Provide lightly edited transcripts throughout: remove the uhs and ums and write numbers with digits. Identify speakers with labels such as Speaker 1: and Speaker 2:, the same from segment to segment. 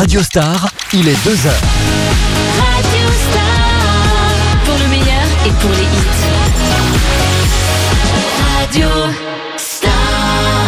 Speaker 1: Radio Star, il est 2h.
Speaker 2: Radio Star, pour le meilleur et pour les hits. Radio Star.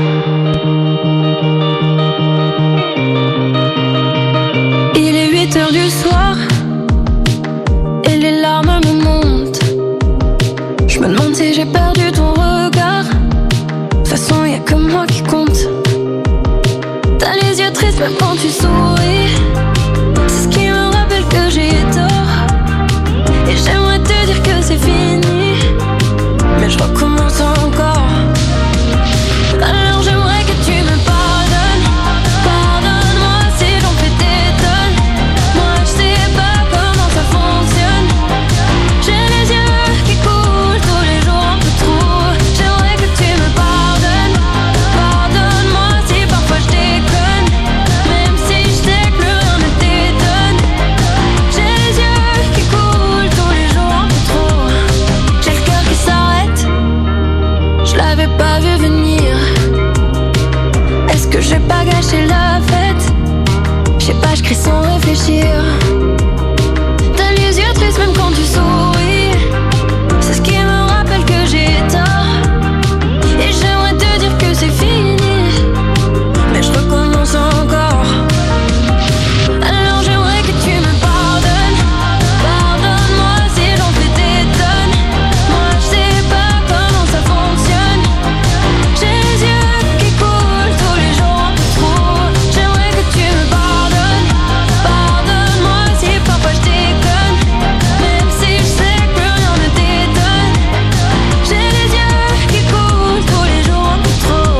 Speaker 3: Il est 8h du soir et les larmes me montent. Je me demande si j'ai perdu ton regard. De toute façon, y'a que moi qui compte. T'as les yeux tristes même quand tu souris. C'est ce qui me rappelle que j'ai tort. Et j'aimerais te dire que c'est fini, mais je recommence encore. Alors j'aimerais que tu me pardonnes. Pardonne-moi si j'en fais des tonnes. Moi je sais pas comment ça fonctionne. J'ai les yeux qui coulent tous les jours un peu trop. J'aimerais que tu me pardonnes. Pardonne-moi si parfois je déconne, même si je sais que plus rien ne t'étonne. J'ai les yeux qui coulent tous les jours un peu trop. J'ai le cœur qui s'arrête, je l'avais pas vu venir. Est-ce que j'ai pas gâché la fête? Je sais pas, je crie sans réfléchir. T'as les yeux tristes même quand tu souris. C'est ce qui me rappelle que j'ai tort. Et j'aimerais te dire que c'est fini, mais je recommence encore. Alors j'aimerais que tu me pardonnes. Pardonne-moi si j'en fais des tonnes. Moi je sais pas comment ça fonctionne. J'ai les yeux qui coulent tous les jours un peu trop. J'aimerais que tu me pardonnes. Pardonne-moi si parfois je déconne, même si je sais que plus rien ne t'étonne. J'ai les yeux qui coulent tous les jours un peu trop.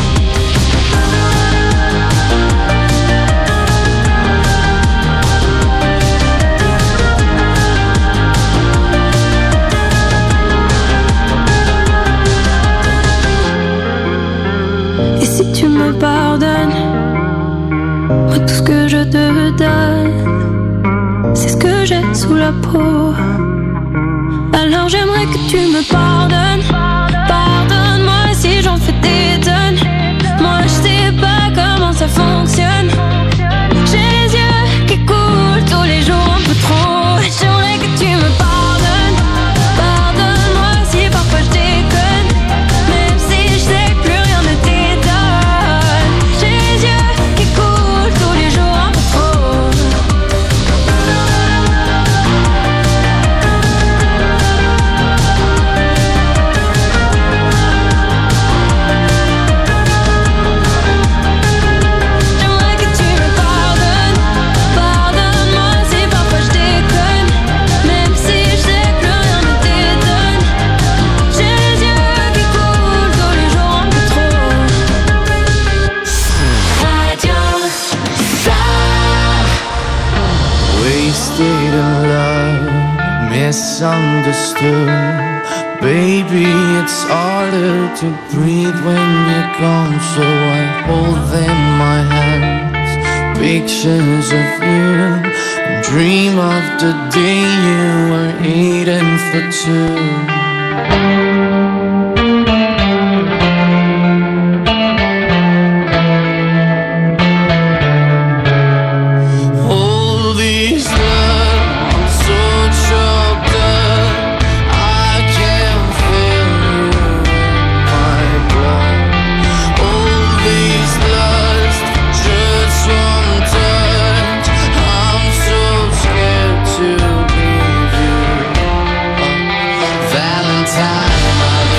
Speaker 3: Et si tu me pardonnes, moi tout ce que je te donne, c'est ce que j'ai sous la peau. Alors j'aimerais que tu me pardonnes. Pardonne-moi si j'en fais des tonnes. Moi je sais pas comment ça fonctionne. J'ai les yeux qui coulent tous les jours un peu trop. J'aimerais que tu me pardonnes. Pardonne-moi si parfois je déconne, même si je sais que plus rien ne t'étonne. J'ai les yeux qui coulent tous les jours un peu trop. J'aimerais que tu me pardonnes. Pardonne-moi si parfois je déconne, même si je sais que plus rien ne t'étonne. J'ai les yeux qui coulent tous les jours un peu trop.
Speaker 2: Radio Star.
Speaker 4: Wasted in love, misunderstood. Baby, it's harder to breathe when you're gone. So I hold in my hands pictures of you and dream of the day you were eating for two. All these love, I'm so choked up. I can feel you in my blood. All these lust, just one touch. I'm so scared to leave you. Valentine, my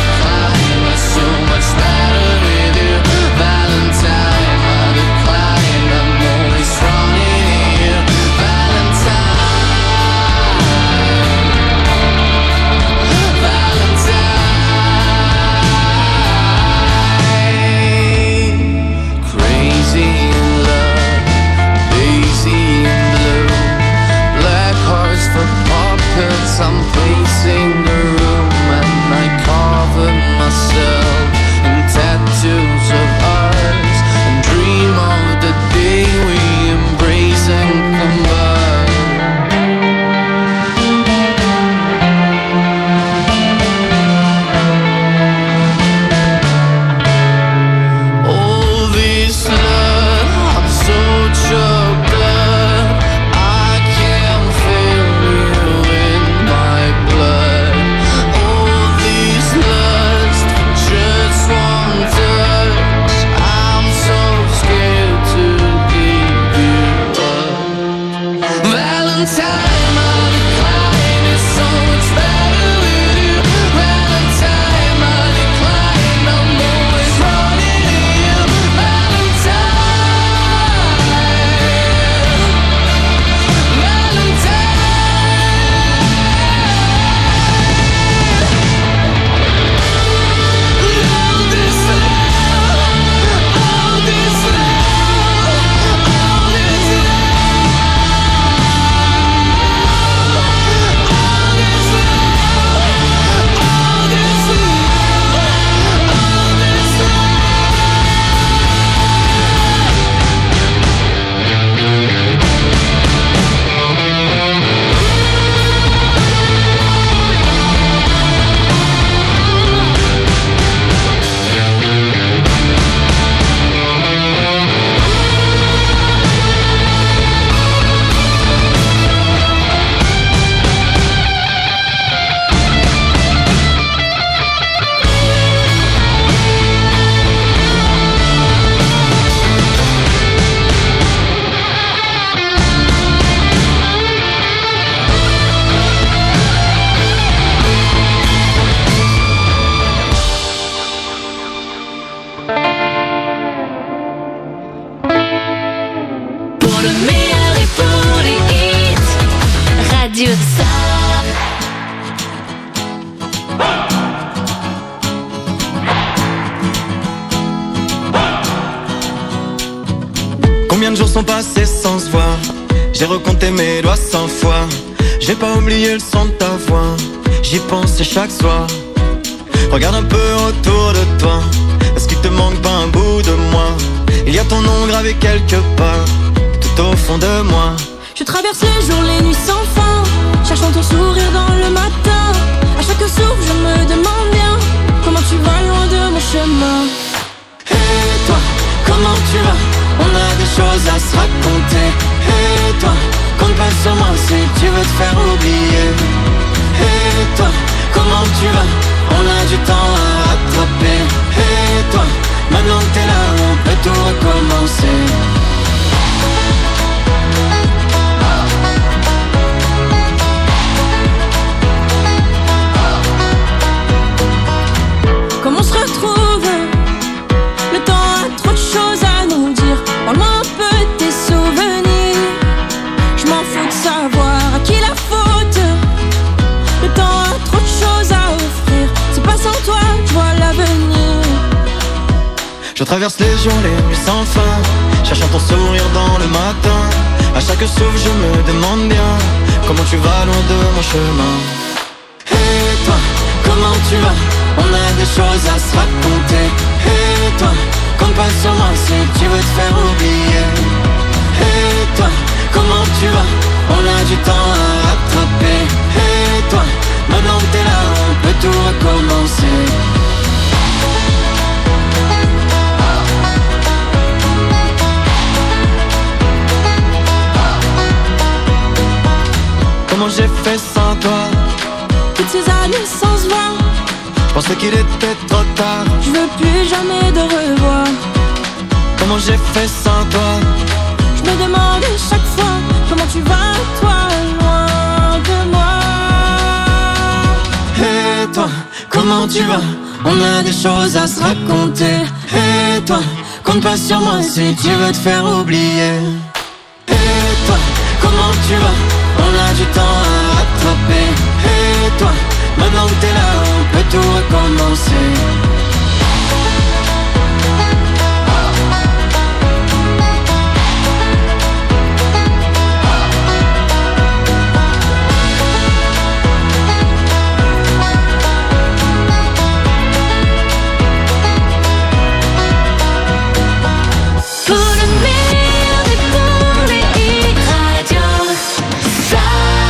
Speaker 2: le meilleur et pour les hits. Radio Star.
Speaker 5: Combien de jours sont passés sans se voir? J'ai recompté mes doigts 100 fois. J'ai pas oublié le son de ta voix. J'y pensais chaque soir. Regarde un peu autour de toi. Est-ce qu'il te manque pas un bout de moi? Il y a ton nom gravé quelque part, tout au fond de moi.
Speaker 3: Je traverse les jours, les nuits sans fin, cherchant ton sourire dans le matin. À chaque souffle je me demande bien comment tu vas loin de mon chemin.
Speaker 5: Et toi, comment tu vas? On a des choses à se raconter. Et toi, compte pas sur moi si tu veux te faire oublier. Et toi, comment tu vas? On a du temps à rattraper. Et toi, maintenant que t'es là, on peut tout recommencer.
Speaker 3: Comme on se retrouve, le temps a trop de choses à nous dire. Parle-moi un peu de tes souvenirs. Je m'en fous de savoir à qui la faute. Le temps a trop de choses à offrir. C'est pas sans toi, je vois l'avenir.
Speaker 5: Je traverse les jours, les nuits sans fin, cherchant ton sourire dans le matin. À chaque souffle je me demande bien comment tu vas loin de mon chemin. Et toi, comment tu vas? On a des choses à se raconter. Et toi, compte pas sur moi si tu veux te faire oublier. Et toi, comment tu vas? On a du temps à rattraper. Et toi, maintenant que t'es là, on peut tout recommencer. Comment j'ai fait sans toi?
Speaker 3: Toutes ces années sans se voir,
Speaker 5: je pensais qu'il était trop tard.
Speaker 3: je veux plus jamais de revoir.
Speaker 5: Comment j'ai fait sans toi?
Speaker 3: Je me demande chaque fois comment tu vas, toi, loin de moi.
Speaker 5: Et toi, comment tu vas? On a des choses à se raconter. Et toi, compte pas sur moi si tu veux te faire oublier. Et toi, comment tu vas? On a du temps à rattraper. Et toi, maintenant que t'es là, on peut tout recommencer.
Speaker 2: Pour le meilleur et pour les hits. Radio Star.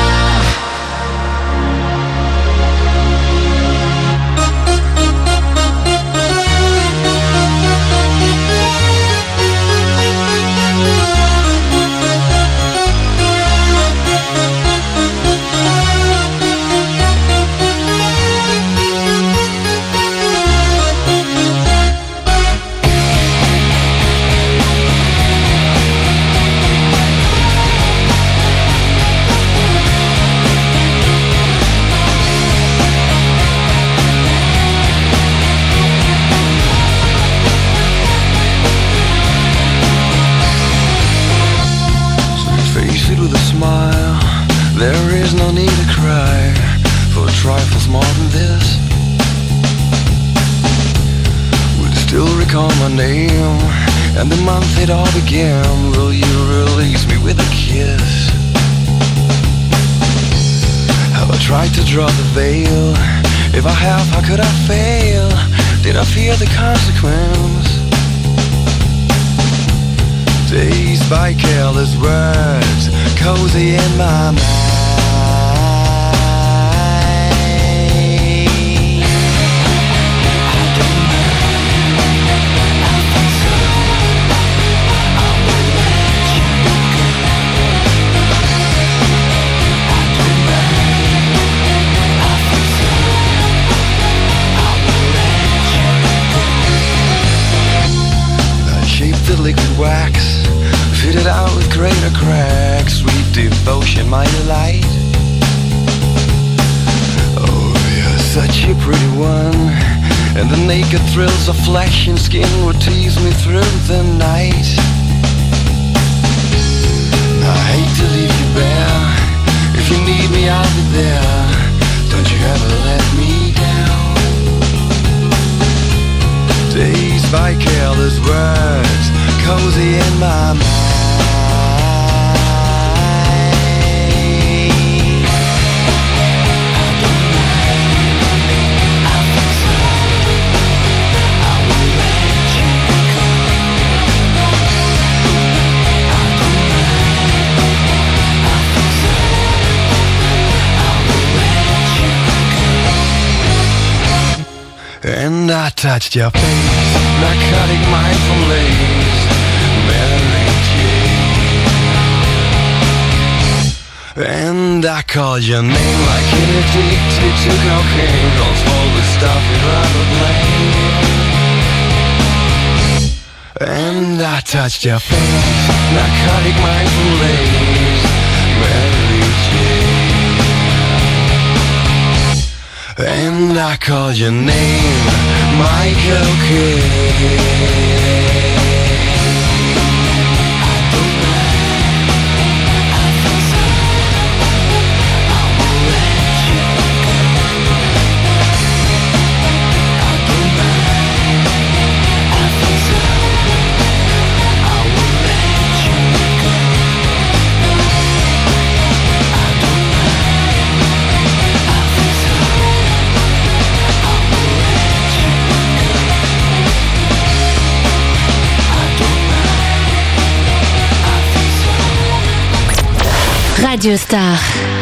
Speaker 6: Face it with a smile. There is no need to cry for trifles more than this. Would still recall my name and the month it all began. Will you release me with a kiss? Have I tried to draw the veil? If I have, how could I fail? Did I fear the consequence? Dazed by careless words, cozy in my mind. I shaped the liquid wax, fitted out with greater cracks. Sweet devotion, my delight. Oh, you're such a pretty one, and the naked thrills of flesh and skin would tease me through the night. touched your face, narcotic mindful lace, Mary Jane. And I called your name like an addicted to cocaine, calls all the stuff you'd rather play. And I touched your face, narcotic mindful lace, Mary Jane. And I called your name, Michael Kidd.
Speaker 2: Radio Star.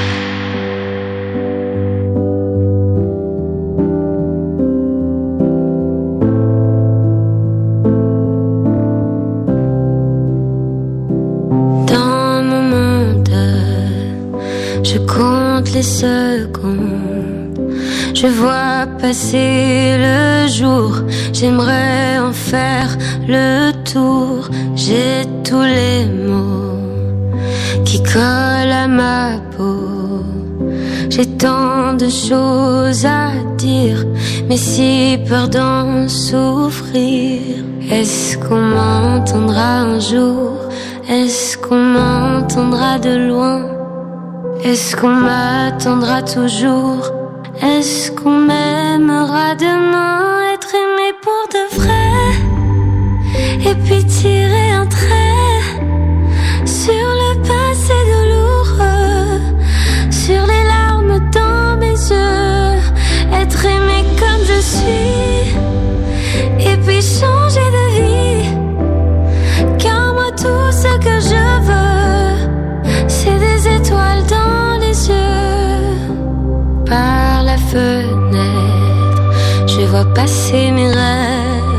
Speaker 3: Dans mon monde, je compte les secondes. Je vois passer le jour. J'aimerais en faire le tour. J'ai tous les mots qui collent à ma peau. J'ai tant de choses à dire, mais si peur d'en souffrir. Est-ce qu'on m'entendra un jour? Est-ce qu'on m'entendra de loin? Est-ce qu'on m'attendra toujours? Est-ce qu'on m'aimera demain? Être aimé pour de vrai, et puis tirer un trait sur le passé douloureux, sur les larmes dans mes yeux. Être aimé comme je suis, et puis changer de vie. Car moi tout ce que je veux, c'est des étoiles dans les yeux. Par la fenêtre, je vois passer mes rêves.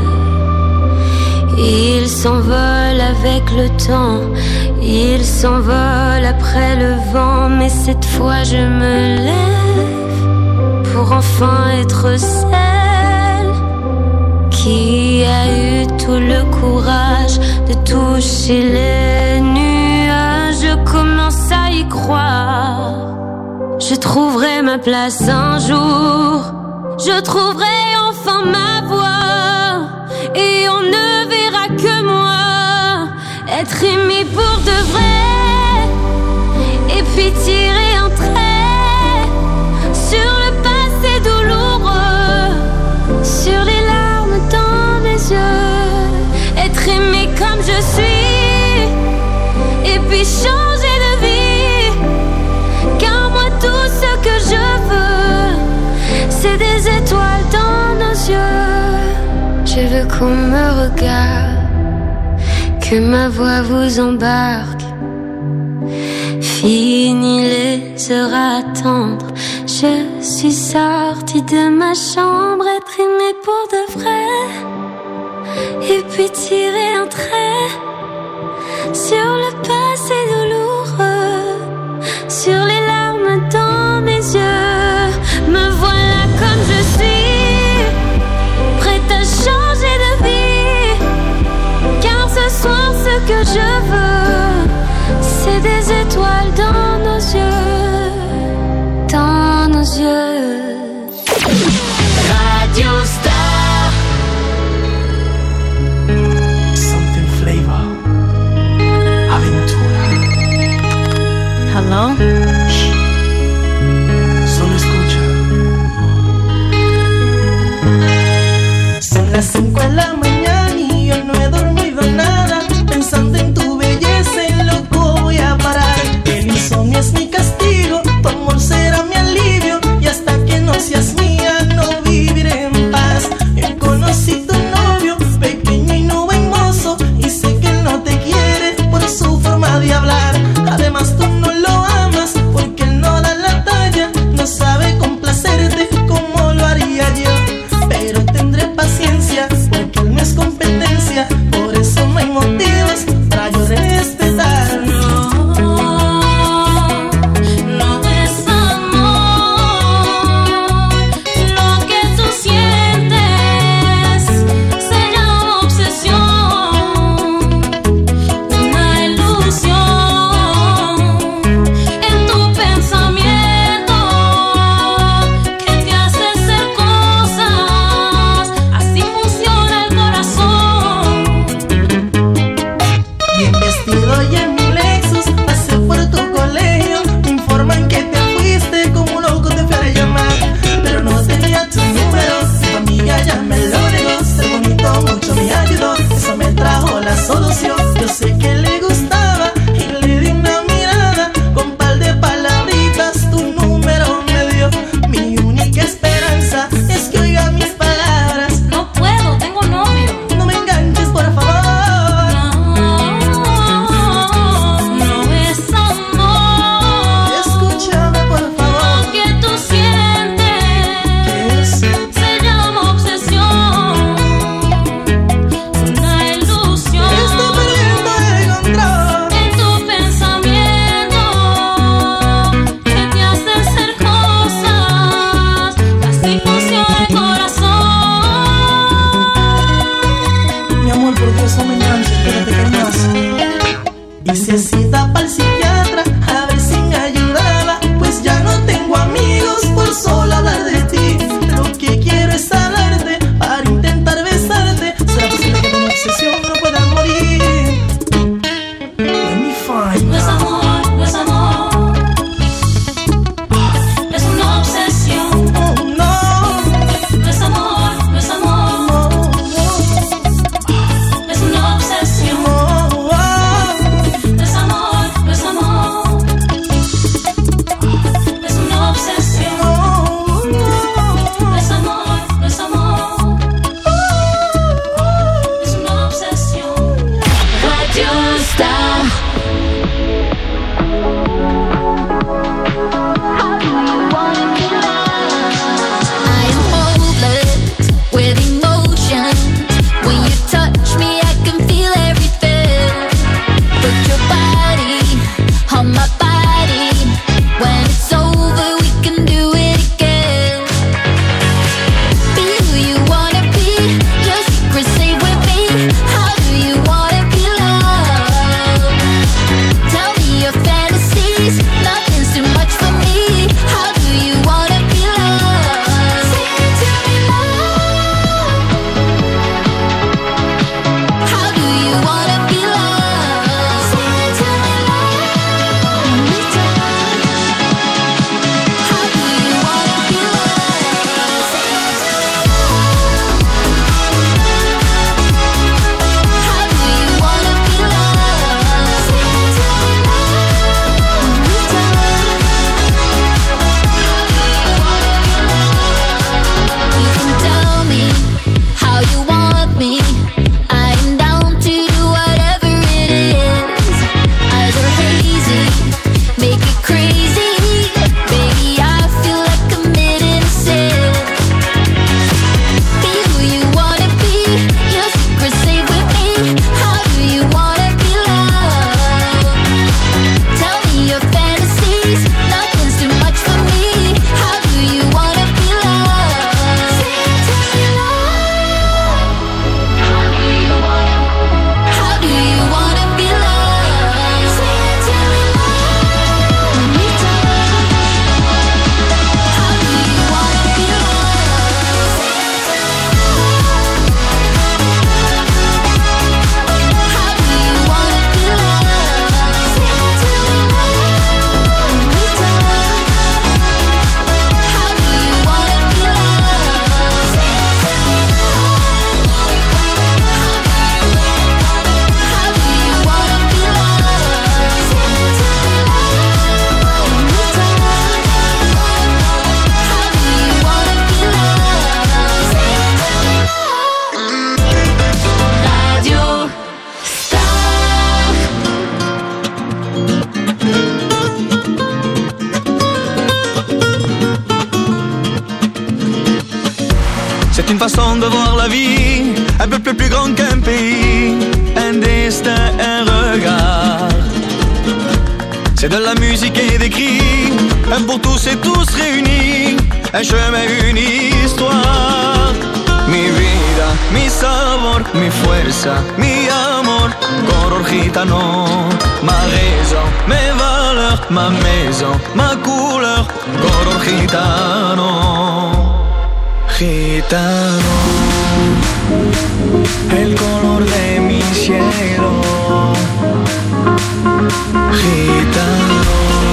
Speaker 3: Ils s'envolent avec le temps, ils s'envolent après le vent. Mais cette fois je me lève pour enfin être celle qui a eu tout le courage de toucher les nuages. Je commence à y croire. Je trouverai ma place un jour. Je trouverai enfin ma voix. Et on ne verra que moi. Être aimé pour de vrai. Et puis tirer un trait sur le passé douloureux, sur les larmes dans mes yeux. Être aimé comme je suis, et puis changer de vie. Car moi tout ce que je veux, c'est des étoiles dans nos yeux. Je veux qu'on me regarde, que ma voix vous embarque. Fini les heures à attendre, je suis sortie de ma chambre. Être aimée pour de vrai, et puis tirer un trait sur le passé douloureux, sur les larmes dans mes yeux. Me voilà comme je suis, prête à changer de vie. Car ce soir ce que je veux, c'est des étoiles dans nos yeux, dans nos yeux.
Speaker 2: Radio Star.
Speaker 7: Something flavor Aventura. cita pa'l psiquiatra, a ver si me ayudaba, pues ya no tengo amigos por solo hablar de ti. Lo que quiero es hablarte para intentar besarte. ¿Será posible que de mi obsesión no pueda morir? Let me find
Speaker 2: No es amor, no es amor. Es una obsesión.
Speaker 7: oh no,
Speaker 2: No es amor, no es amor.
Speaker 7: no,
Speaker 2: Es una obsesión.
Speaker 7: no, oh,
Speaker 2: No es amor, no es amor. Es una obsesión.
Speaker 7: oh, no.
Speaker 2: No es amor, no es amor. Es una obsesión. Radio Star.
Speaker 3: I am hopeless with emotion. When you touch me, I can feel everything. Put your body on my body. When it's over, we can do it again. Be who you wanna be. Your secret stay with me. How do you wanna be loved? Tell me your fantasies. Nothing's too much for me. How do you wanna be loved? Say it to me, love. How do you wanna be loved? Say it to me, love. How do you wanna be loved? Say it to me, love. How do you wanna be loved? Say it to me, love. You can tell me how you want me. I am down to do whatever it is. Eyes are hazy, make it crazy. Baby, I feel like committing a sin. Be who you wanna be. Your secret stay with me. How do you wanna be loved? Tell me your fantasies. Nothing's too much for me. How do you wanna be loved? Say it to me, love. How do you wanna be loved? Say it to me, love. How do you wanna be loved? Say it to me, love. How do you wanna be loved? Say it to me, love. How do you wanna be loved? Say it to me, love. How do you wanna be loved? Say it to me, love. How do you wanna be loved? Say it to me, love. Radio Star.
Speaker 5: C'est une façon de voir la vie, un peuple plus grand qu'un pays, un destin, un regard. C'est de la musique et des cris, un pour tous et tous réunis, un chemin, une histoire. Mi vida, mi sabor, mi fuerza, mi amor, color gitano. Ma raison, mes valeurs, ma maison, ma couleur, color gitano. Gitano, el color de mi cielo. Gitano,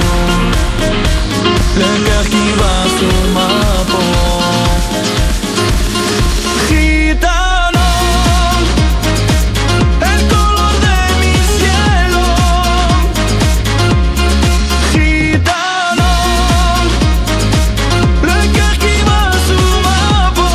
Speaker 5: le cœur qui bat sur ma peau. Gitano, el color de mi cielo. Gitano, le cœur qui bat sur ma peau.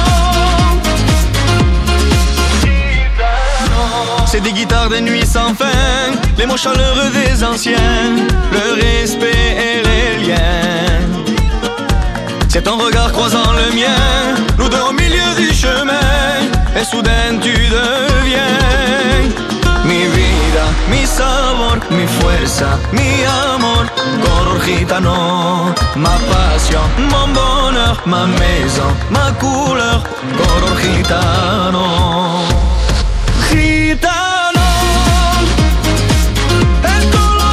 Speaker 5: C'est des guitares de nuit sans fin, les mots chaleureux des anciens, le respect et les liens. C'est ton regard croisant le mien, nous deux au milieu du chemin, et soudain tu deviens mi vida, mi sabor, mi fuerza, mi amor, color gitano. Ma passion, mon bonheur, ma maison, ma couleur, color gitano. Gitano, el color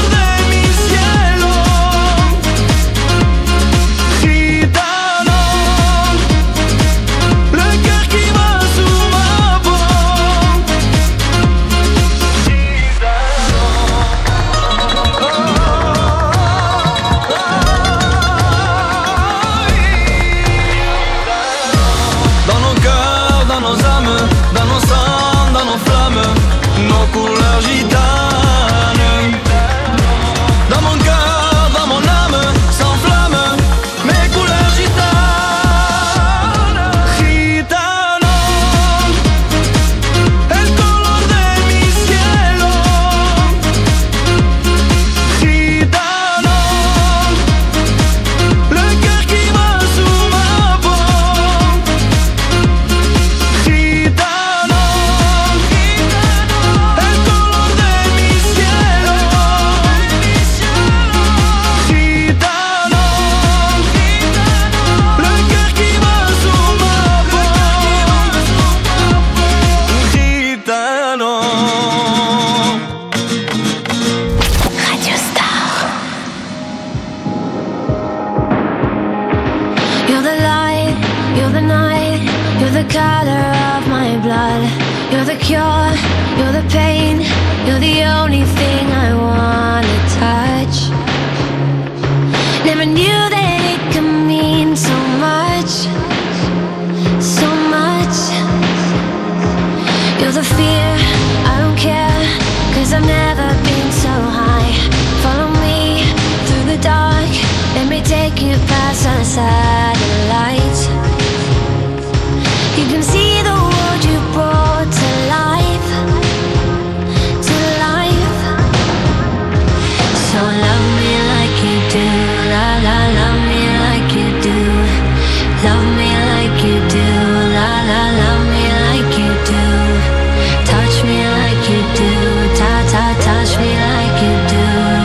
Speaker 3: Love me like you do, la la, love me like you do. Touch me like you do, ta ta, touch me like you do.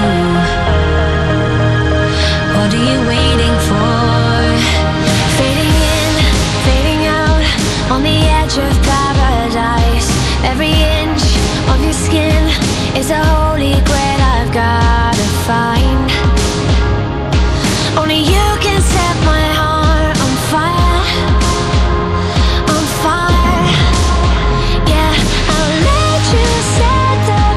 Speaker 3: What are you waiting for? Fading in, fading out, on the edge of paradise. Every inch of your skin is a holy grail I've gotta find. Only you can set my heart on fire, on fire. Yeah, I'll let you set the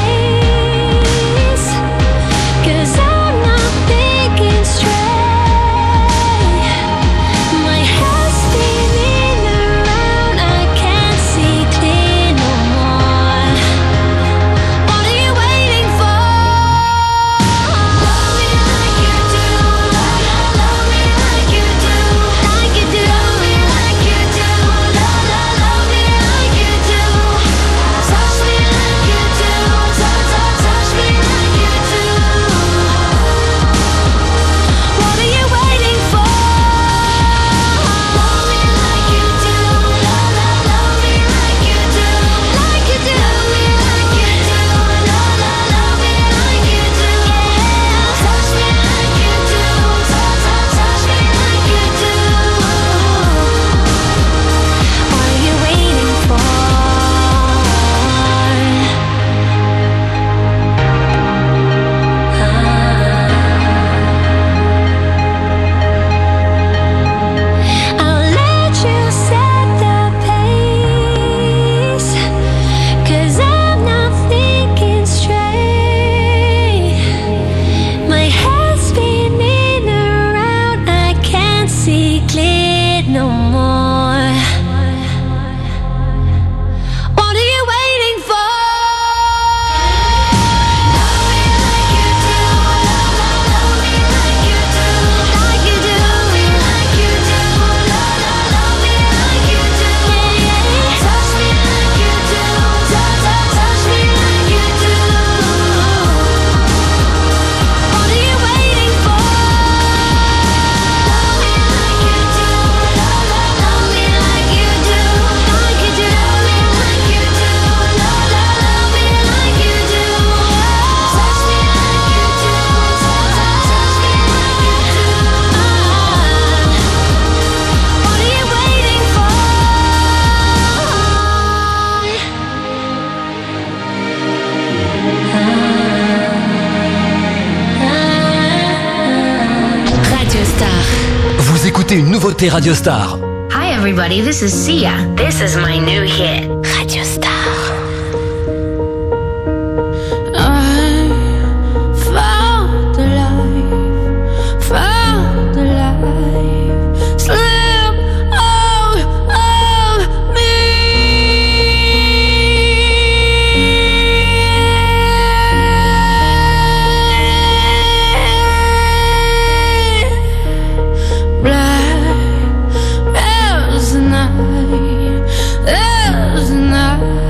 Speaker 3: pace, 'cause I'm not thinking straight. My head's spinning around, I can't see clear no more. What are you waiting for? Love me like you do, la la, love me like you do, like you do. Love me like you do, la la, love me like you do. Touch me like you do, touch, touch, touch me like you do. What are you waiting for? Love me like you do, la la, love me like you do, like you do. Love me like you do, la la, love me like you do. Touch me like you do, touch, touch, touch me like you do. What are you waiting for? I'll let you set the pace, 'cause I'm not thinking straight. My head's spinning around, I can't see clear no more. What are you waiting for? Love me like you do, la la, love me like you do, like you do. Love me like you do, la la, love me like you do. Touch me like you do, touch, touch, touch me like you do. What are you waiting for? Love me like you do, la la, love me like you do, like you do. Love me like you do, la la, love me like you do. Touch me like you do, touch, touch, touch me like you do. What are you waiting for?
Speaker 2: Radio Star.
Speaker 1: Vous écoutez une nouveauté Radio Star.
Speaker 2: Hi everybody, this is Sia. This is my new hit. Radio Star.
Speaker 3: I found the life, found the life, slip out of me. Black as the night, as the night.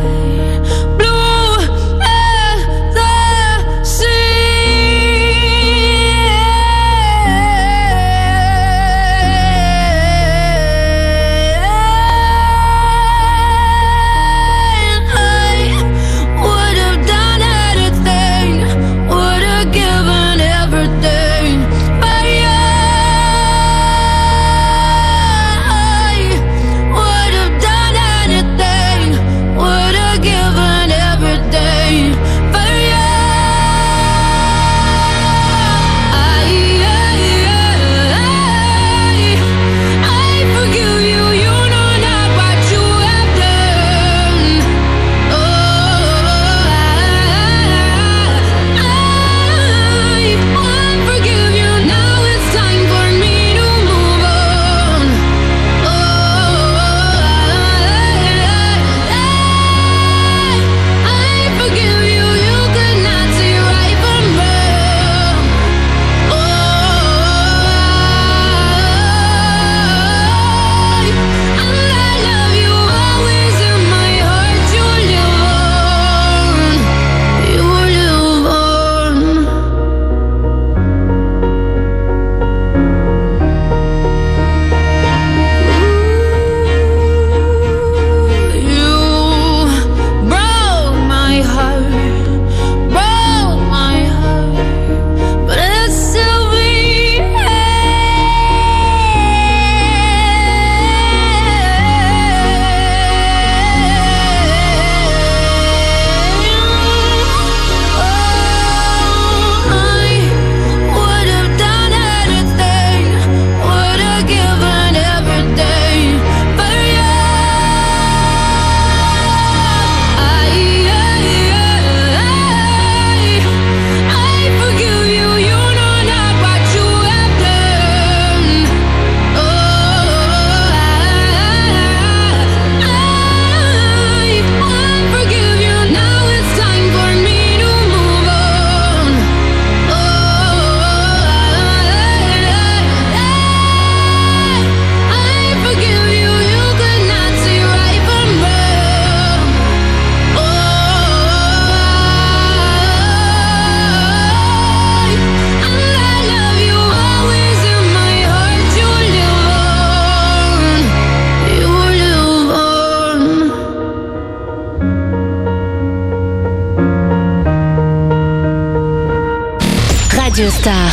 Speaker 2: Radio Star.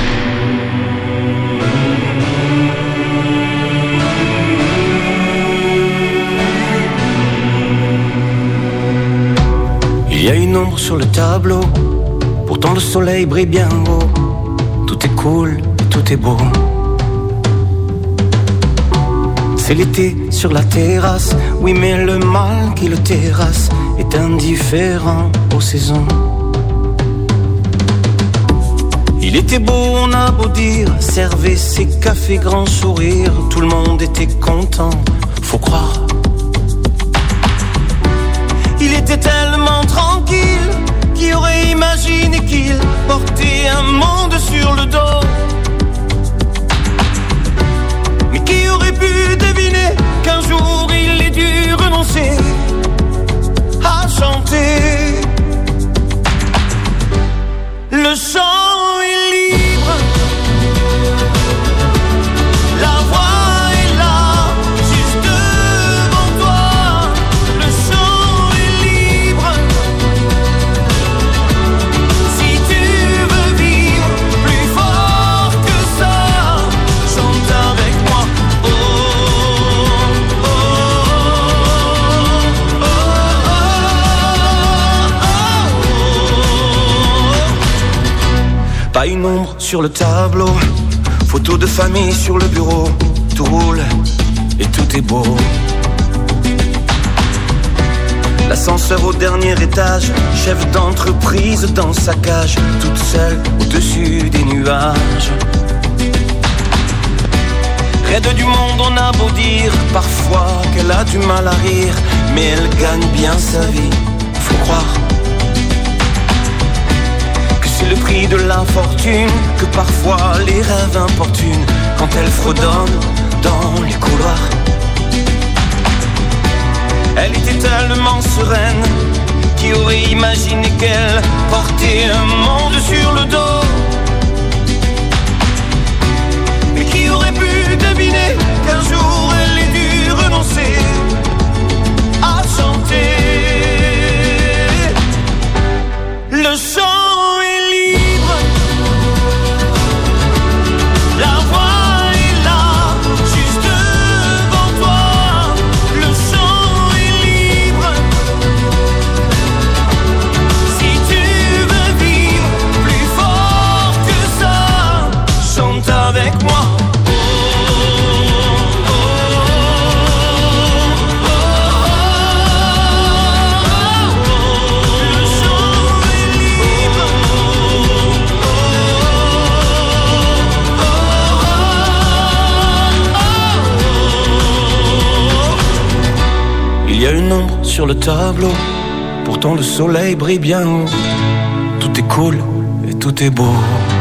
Speaker 6: Il y a une ombre sur le tableau, pourtant le soleil brille bien haut. Tout est cool, tout est beau. C'est l'été sur la terrasse, oui mais le mal qui le terrasse est indifférent aux saisons. Il était beau, on a beau dire, servait ses cafés grand sourire, tout le monde était content, faut croire. Il était tellement tranquille, qui aurait imaginé qu'il portait un monde sur le dos. Mais qui aurait pu deviner qu'un jour il ait dû renoncer à chanter. Le chant est libre, la voix est là, juste devant toi. Le chant est libre, si tu veux vivre plus fort que ça, chante avec moi. Oh, oh, oh, oh, oh. Pas une ombre sur le tableau, photo de famille sur le bureau. Tout roule et tout est beau. L'ascenseur au dernier étage, chef d'entreprise dans sa cage, toute seule au-dessus des nuages. Raide du monde, on a beau dire parfois qu'elle a du mal à rire, mais elle gagne bien sa vie, faut croire. C'est le prix de l'infortune, que parfois les rêves importunent quand elle fredonne dans les couloirs. Elle était tellement sereine, qui aurait imaginé qu'elle portait un monde sur le dos. Et qui aurait pu deviner qu'un jour elle ait dû renoncer à chanter. Le chant est libre, la voix est là, juste devant toi. Le chant est libre, si tu veux vivre plus fort que ça, chante avec moi. Il y a une ombre sur le tableau, pourtant le soleil brille bien haut. Tout est cool et tout est beau.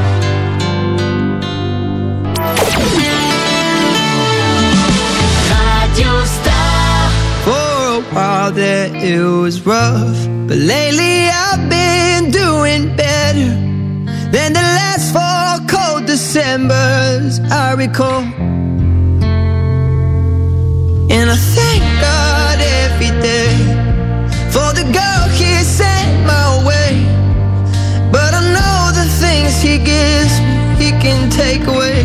Speaker 2: Radio Star.
Speaker 8: For a while there it was rough, but lately I've been doing better than the last 4 cold Decembers I recall. And I thank God every day for the girl He sent my way. But I know the things He gives me, He can take away.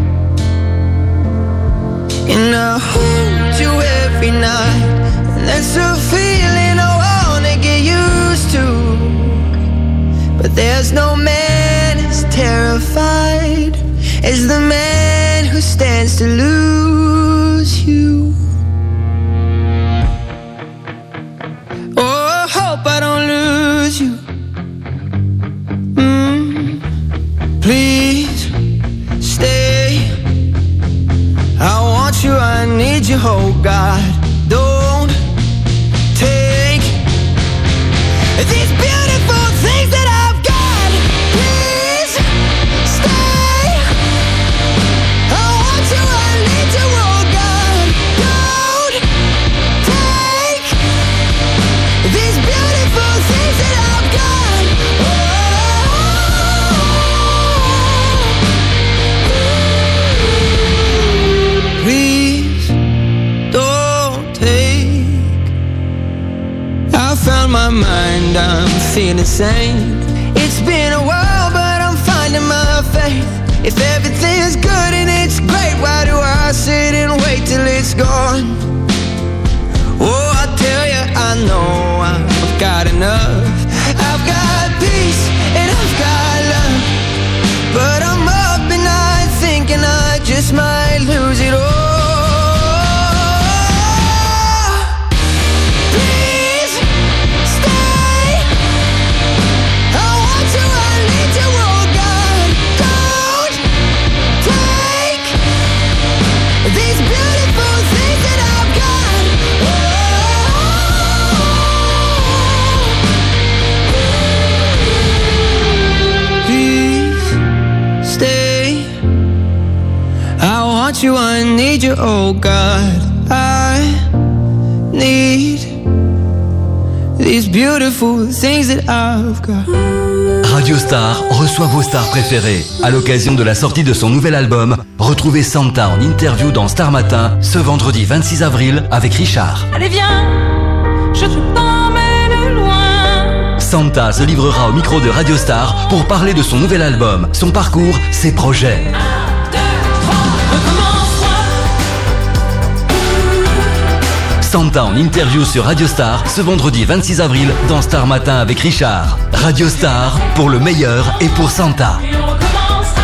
Speaker 8: And I hold you every night, and that's a feeling I wanna get used to. But there's no man as terrified as the man who stands to lose you. Oh, I hope I don't lose you. Please stay. I want you, I need you, oh God. Don't take these beautiful things that I've got. Please stay. I want you, I need you, oh God. Don't take these beautiful things that I've got. Please don't take. I found my mind, I'm feeling sane. It's been a while, but I'm finding want you, I need you, oh God. I need these beautiful things that I've got.
Speaker 1: Radio Star reçoit vos stars préférées. À l'occasion de la sortie de son nouvel album, retrouvez Santa en interview dans Star Matin ce vendredi 26 avril avec Richard.
Speaker 3: Allez viens, je t'emmène loin.
Speaker 1: Santa se livrera au micro de Radio Star pour parler de son nouvel album, son parcours, ses projets.
Speaker 3: 1, 2, 3, recommence-moi.
Speaker 1: Santa en interview sur Radio Star ce vendredi 26 avril dans Star Matin avec Richard. Radio Star pour le meilleur et pour Santa.
Speaker 3: Et on recommencera.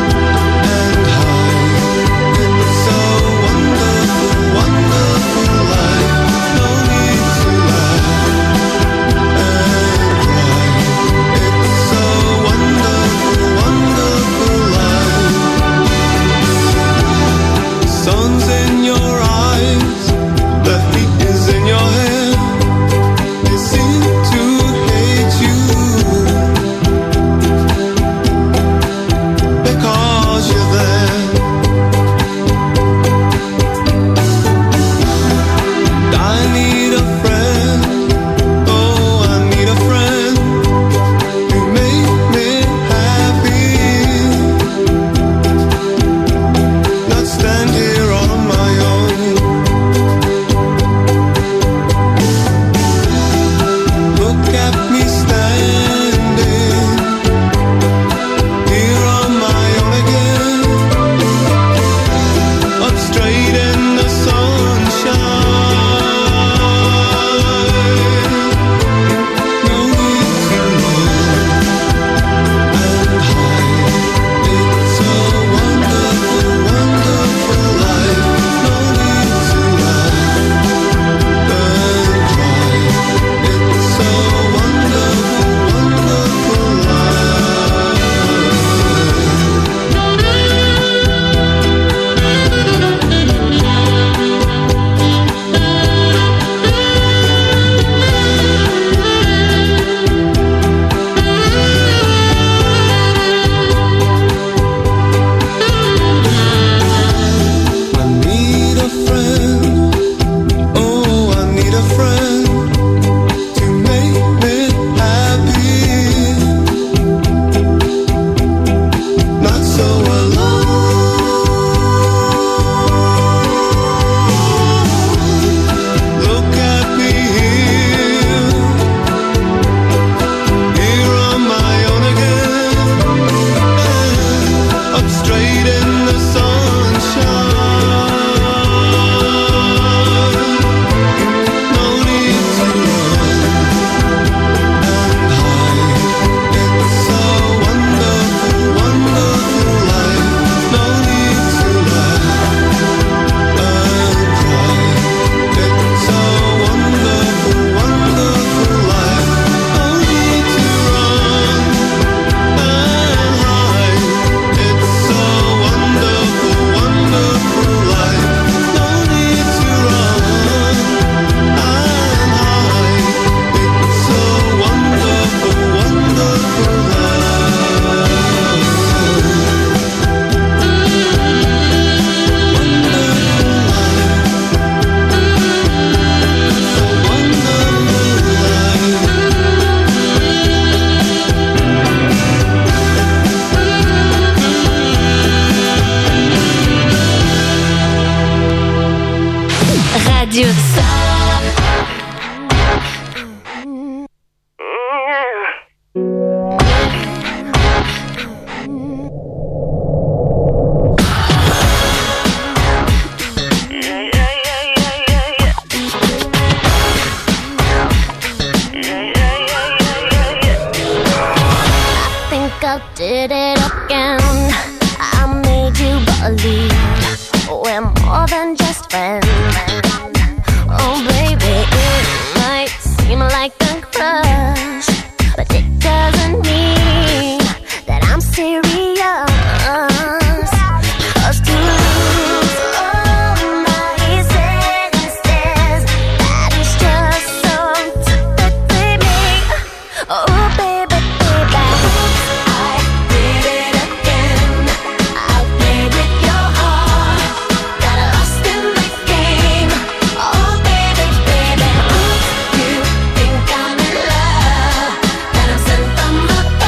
Speaker 9: Wonderful
Speaker 2: Radio Star.
Speaker 9: I did it again. I made you believe we're more than just friends. Oh baby, it might seem like a crush, but it doesn't mean that I'm serious. 'Cause to lose all my senses, that is just so typically me. Oh baby, baby, I did it again. I played with your heart, got lost in the game. Oh baby, baby, you think I'm in love, that I'm sent from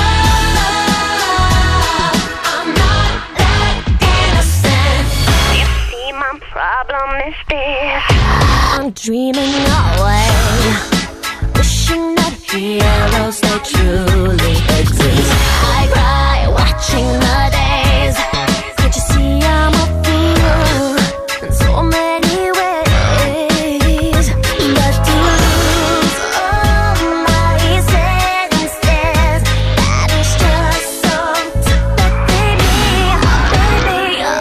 Speaker 9: above. I'm not that innocent. You see, my problem is this: I'm dreaming away, wishing that heroes they truly exist. I cry watching the days. Can't you see I'm a fool in so many ways? But to lose all my senses, that is just so typically me, baby. Oh,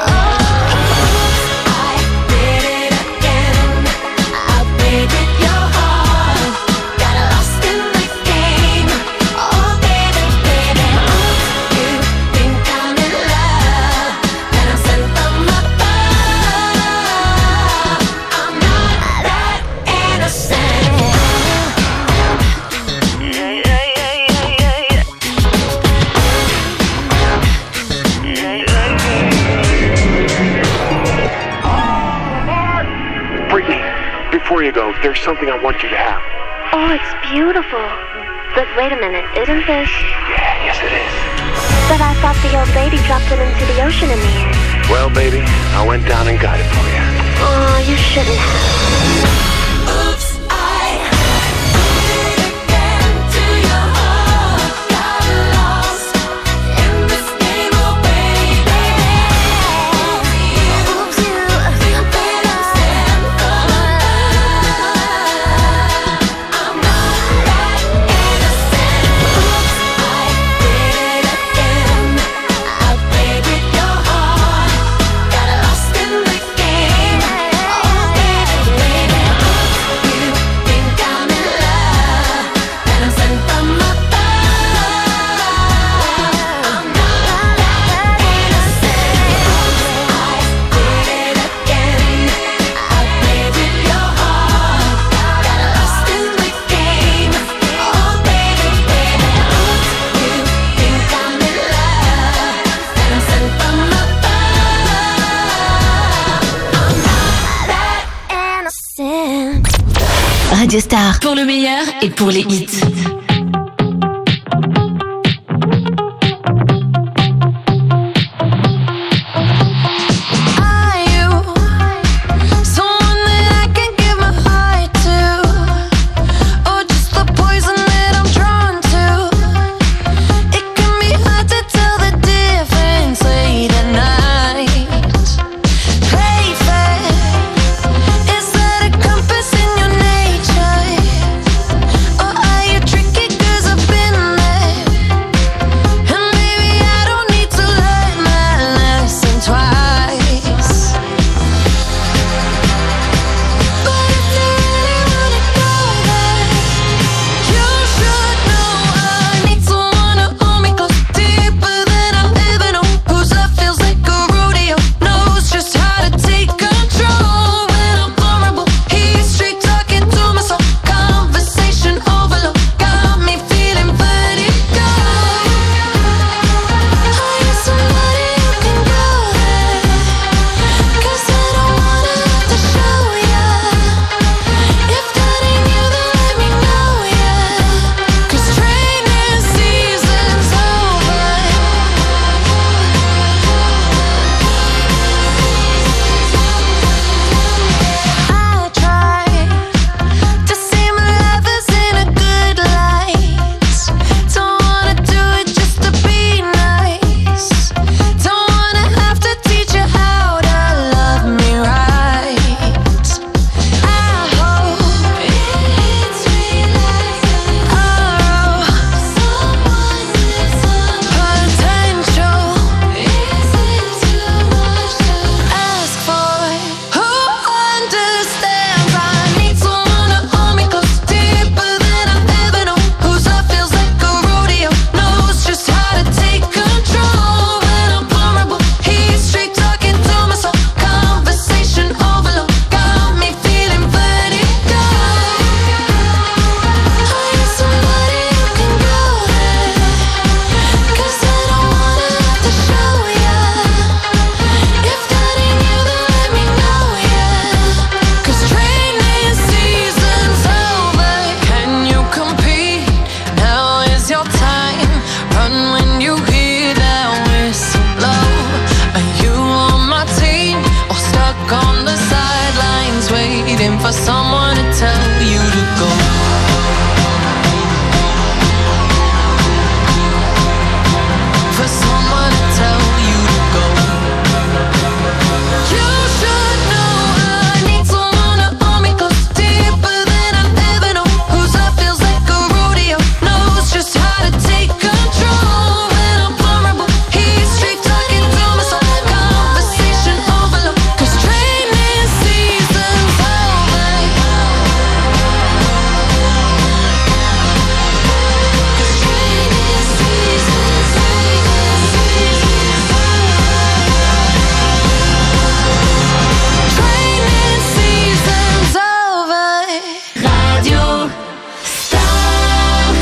Speaker 9: I did it again. I played with your heart, got lost in the game. Oh baby, baby, you think I'm in love, that I'm sent from above. I'm not that innocent.
Speaker 10: Brittany, before you go, there's something I want you to have.
Speaker 9: Oh, it's beautiful. But wait a minute, isn't this?
Speaker 10: Yeah, yes it is.
Speaker 9: But I thought the old lady dropped it into the ocean in the end.
Speaker 10: Well, baby, I went down and got it for you.
Speaker 9: Oh, you shouldn't have.
Speaker 7: Oops, I did it again to your heart. Got lost in this game, oh baby.
Speaker 9: Oops, you
Speaker 7: Better stand for love. I'm not that innocent. Oops, I did it again. I played with your heart, got lost in the game. Oh baby, baby, you think I'm in love, that I'm sent from above. I'm not that innocent. I did it again. I played with your heart, got lost in the game. Oh baby, baby, you think I'm in love, that I'm sent from above. I'm not that
Speaker 9: innocent.
Speaker 2: Radio Star, pour le meilleur et pour les hits.
Speaker 3: Are you someone that I can give my heart to, or just the poison that I'm drawn to? It can be hard to tell the difference late at night. Play fair, is that a compass in your nature, or are you tricky
Speaker 11: waiting for someone to tell you to go. For someone to tell you to go. You should know I need someone to hold me close, deeper than I've ever known. Whose love feels like a rodeo, knows just how to take control. When I'm vulnerable, he's straight talking to my soul. Conversation overload, 'cause training season's over. 'Cause training season's over. Radio Star.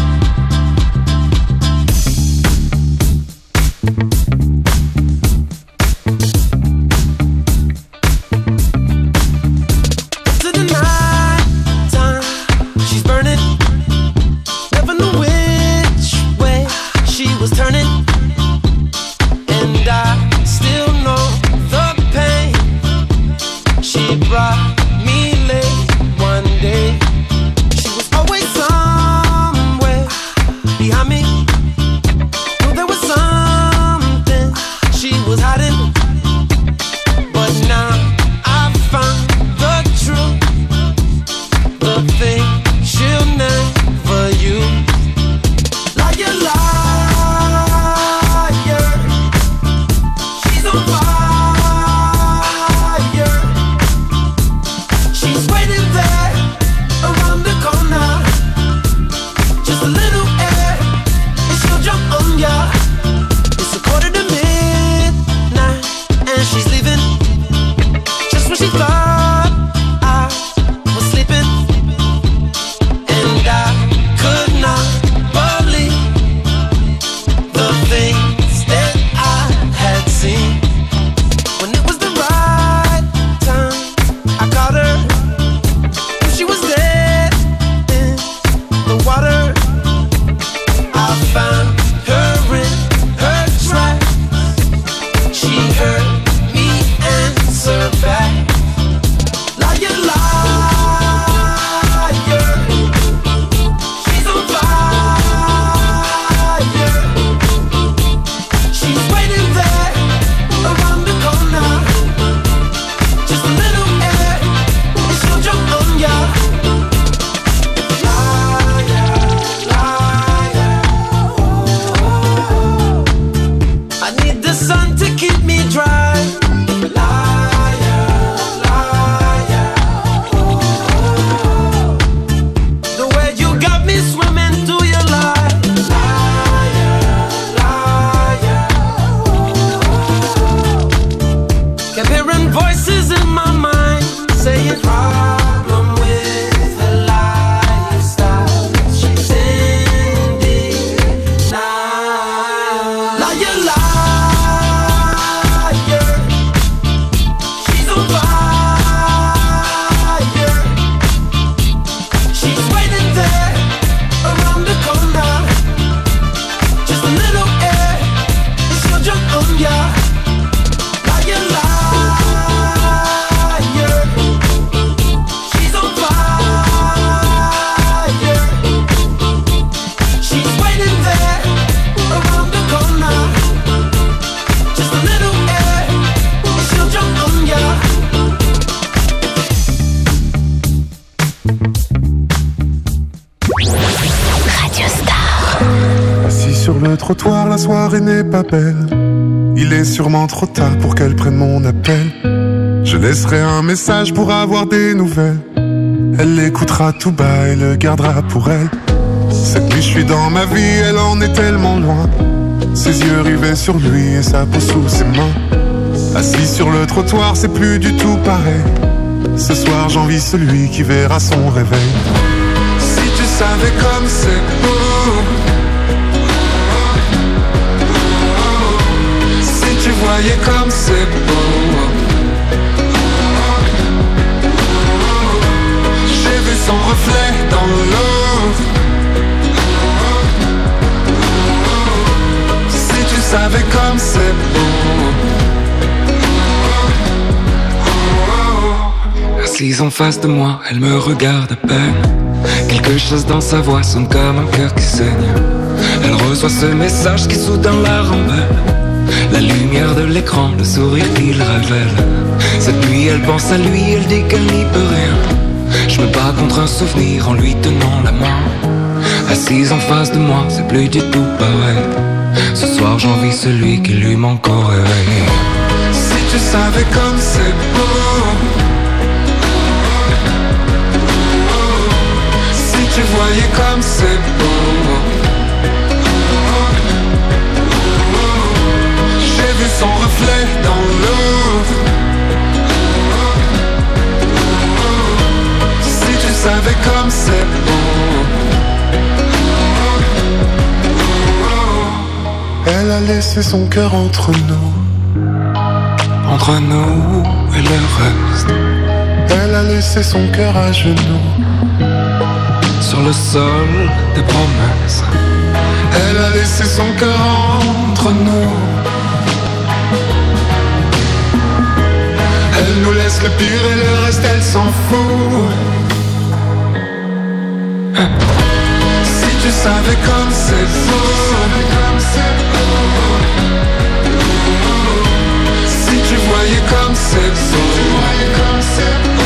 Speaker 6: To the night time, she's burning. Never knew which way she was turning, and I still know the pain she brought me late one day. She was always somewhere behind me. Knew there was something she was hiding, but now I found the truth, the thing she'll never use. Liar, liar, she's on fire. She's waiting there around the corner. Just a little air and she'll jump on ya. It's 1:45 and she's leaving just when she thought I was sleeping. And I could not believe the things that I had seen. When it was the right time, I caught her. She was dead in the water. I found her in her tracks. She heard me answer back. Liar, liar, she's on fire. She's waiting there around the corner. Just a little air and she'll jump on ya. Liar, liar. I need the sun to keep me dry. Liar, liar. The way you got me swimming through your life. Liar, liar. Kept hearing voices in my mind saying problem with her lifestyle. She's ending now. Liar, liar, she's on fire. She's waiting there around the corner. Just a little air and she'll jump on ya. Liar, liar, she's on fire. She's waiting there around the corner. Just a little air and she'll jump on ya.
Speaker 3: Radio Star.
Speaker 12: Assis sur le trottoir, la soirée n'est pas belle. Il est sûrement trop tard pour qu'elle prenne mon appel. Je laisserai un message pour avoir des nouvelles. Elle l'écoutera tout bas et le gardera pour elle. Cette nuit je suis dans ma vie, elle en est tellement loin. Ses yeux rivés sur lui et sa peau sous ses mains. Assis sur le trottoir, c'est plus du tout pareil. Ce soir j'envie celui qui verra son réveil. Si tu savais comme c'est beau, si tu voyais comme c'est beau. J'ai vu son reflet dans l'eau. Si tu savais comme c'est beau.
Speaker 13: Assise en face de moi, elle me regarde à peine. Quelque chose dans sa voix sonne comme un cœur qui saigne. Elle reçoit ce message qui soudain la rembelle. La lumière de l'écran, le sourire qu'il révèle. Cette nuit elle pense à lui, elle dit qu'elle n'y peut rien. Je me bats contre un souvenir en lui tenant la main. Assise en face de moi, c'est plus du tout pareil. Ce soir j'envie celui qui lui manque au réveil. Si tu savais comme c'est beau, si tu voyais comme c'est beau. J'ai vu son reflet dans l'eau. Si tu savais comme c'est beau.
Speaker 12: Elle a laissé son cœur entre nous
Speaker 13: et le reste.
Speaker 12: Elle a laissé son cœur à genoux
Speaker 13: sur le sol des promesses.
Speaker 12: Elle a laissé son cœur entre nous. Elle nous laisse le pire et le reste elle s'en fout.
Speaker 13: Si tu savais comme c'est beau. Si tu voyais comme c'est beau.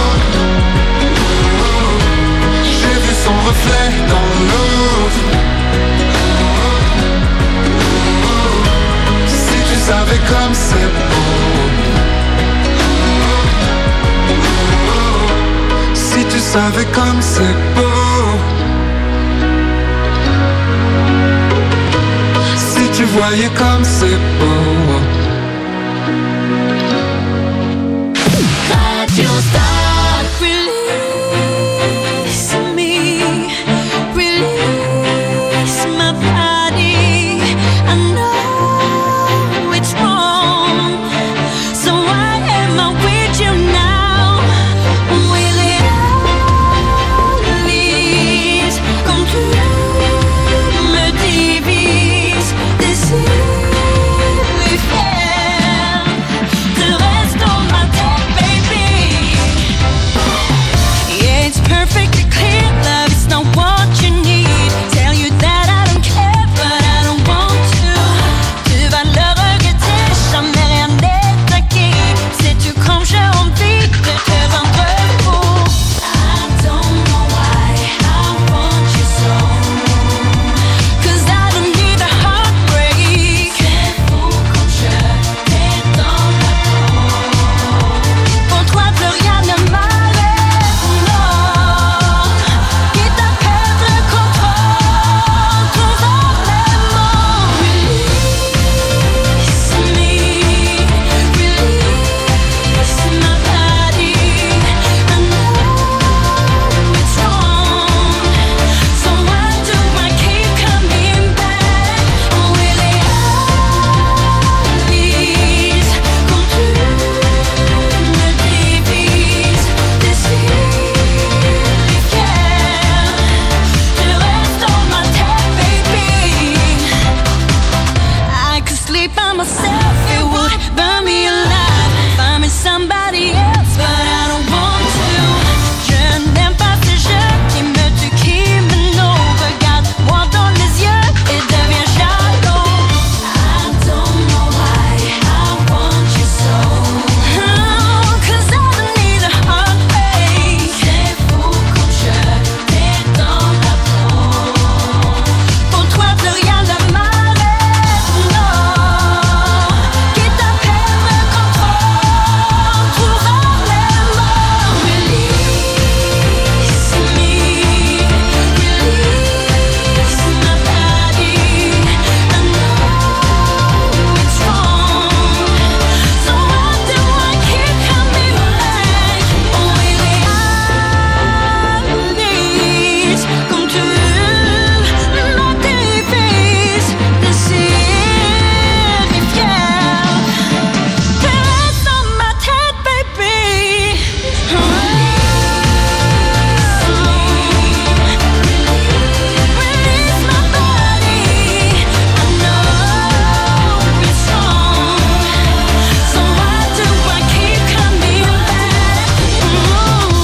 Speaker 13: J'ai vu son reflet dans l'eau. Si tu savais comme c'est beau. Si tu savais comme c'est beau. Si tu voyais comme c'est beau.